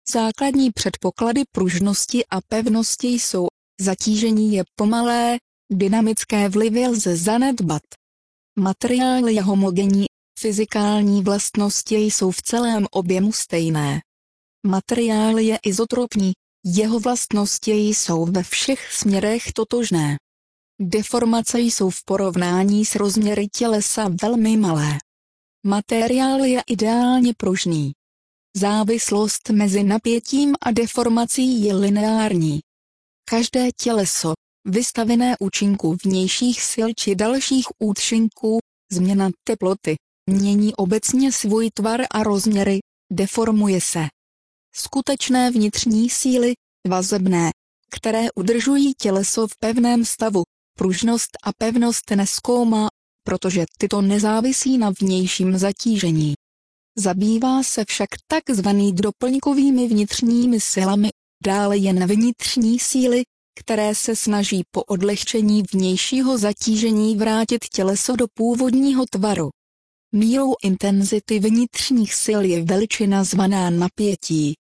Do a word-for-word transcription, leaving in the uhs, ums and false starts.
Základní předpoklady pružnosti a pevnosti jsou: zatížení je pomalé, dynamické vlivy lze zanedbat. Materiál je homogenní, fyzikální vlastnosti jsou v celém objemu stejné. Materiál je izotropní, jeho vlastnosti jsou ve všech směrech totožné. Deformace jsou v porovnání s rozměry tělesa velmi malé. Materiál je ideálně pružný. Závislost mezi napětím a deformací je lineární. Každé těleso, vystavené účinku vnějších sil či dalších účinků, změna teploty, mění obecně svůj tvar a rozměry, deformuje se. Skutečné vnitřní síly, vazebné, které udržují těleso v pevném stavu, pružnost a pevnost nezkoumá, protože tyto nezávisí na vnějším zatížení. Zabývá se však takzvaný doplňkovými vnitřními silami, dále jen vnitřní síly, které se snaží po odlehčení vnějšího zatížení vrátit těleso do původního tvaru. Mírou intenzity vnitřních sil je veličina zvaná napětí.